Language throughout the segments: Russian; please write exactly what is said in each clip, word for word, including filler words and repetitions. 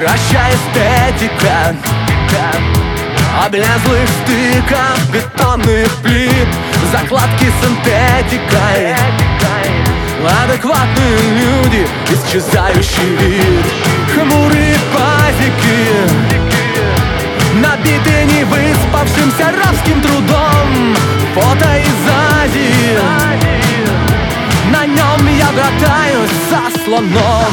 Прощай, эстетика облезлых стыков бетонных плит, закладки синтетикой, адекватные люди, исчезающий вид, хмурые пазики, набиты невыспавшимся рабским трудом. Фото из Азии, на нем я братаюсь со слоном.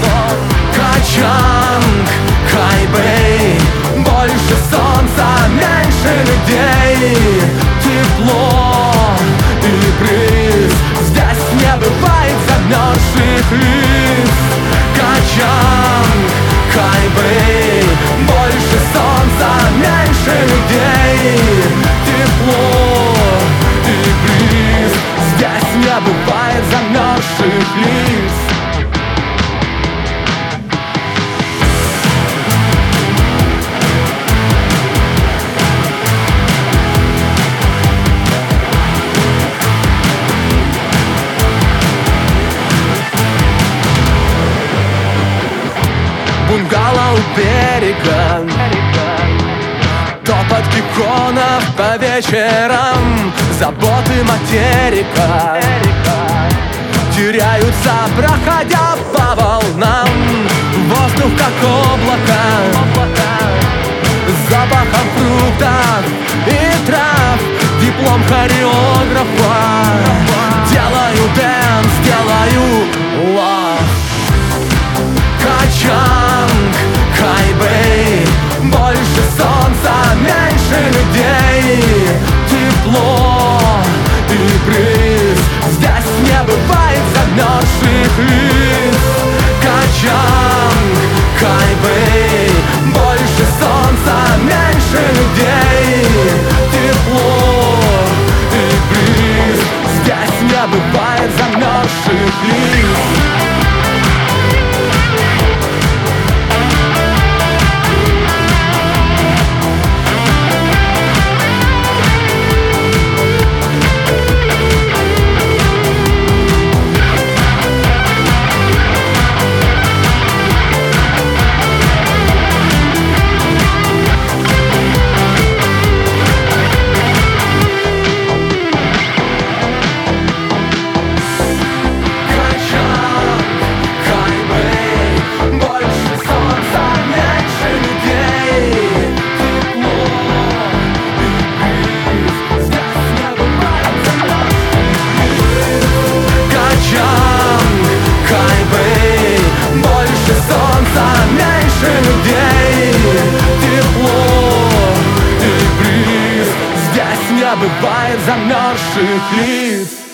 Качанг, Хайбэй, больше солнца, меньше людей, тепло и бриз, здесь не бывает замерзших лиц. Качанг, Хайбэй, больше солнца, меньше людей, тепло и бриз, здесь не бывает замерзших лиц. Бунгало у берега, топот гекконов по вечерам, заботы материка теряются, проходя по волнам. Воздух как облако, с запахом фруктов и трав, диплом хореографа. Делаю дэнс, делаю лав. Качанг, Хайбэй, больше солнца, меньше людей, тепло и бриз, здесь не бывает замерзших лиц. Качанг, Хайбэй, больше солнца, меньше людей, тепло и бриз, здесь не бывает замерзших лиц. Бывает замерзших лиц.